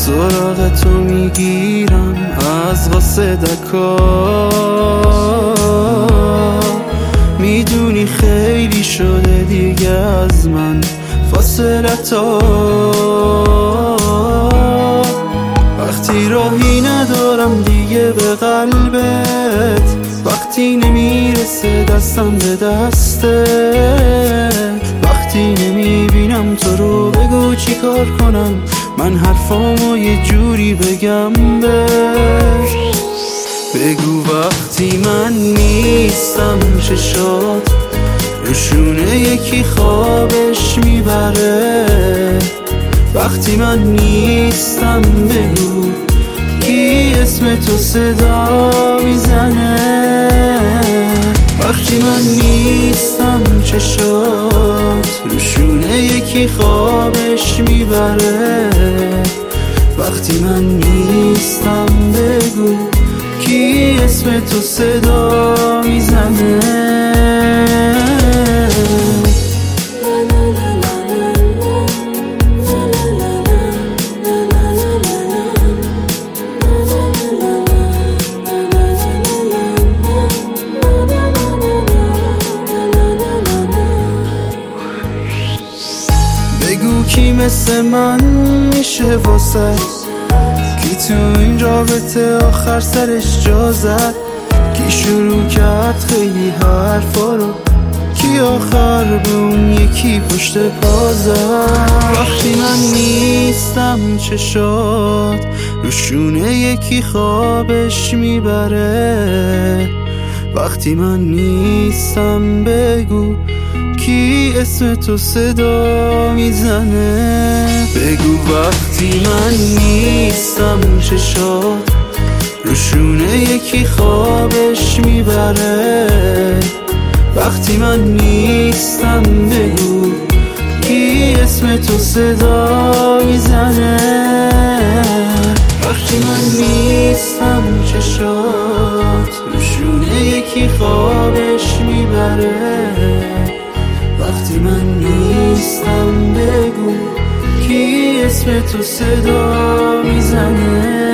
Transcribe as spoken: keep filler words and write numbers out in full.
سراغ تو میگیرم از قاصدکا. میدونی خیلی شده دیگه از من فاصلتا، وقتی راهی ندارم دیگه به قلبت، وقتی نمیرسه دستم به دستت، وقتی نمیبینم تو رو بگو چی کار کنم، من حرفامو یه جوری بگم بهت. بگو وقتی من نیستم چشات روشونه یکی خوابش میبره، وقتی من نیستم بگو کی اسم تو صدا میزنه، وقتی من نیستم چشات روشونه یکی خوابش میبره، وقتی من نیستم بگو کی اسم تو صدا میزنه. بگو کی مثل من میشه واسه، کی تو این رابطه آخر سرش جا زد، کی شروع کرد خیلی حرفا رو، کی آخر به اون یکی پشت پا زد. وقتی من نیستم چشات روشونه یکی خوابش میبره، وقتی من نیستم بگو کی اسم تو صدا میزنه. بگو وقتی من نیستم چشات روشونه یکی خوابش میبره، وقتی من نیستم بگو کی اسم تو صدا میزنه، وقتی من نیستم چشات روشونه یکی خوابش میبره، وقتی من نیستم بگو کی اسم تو صدا میزنه.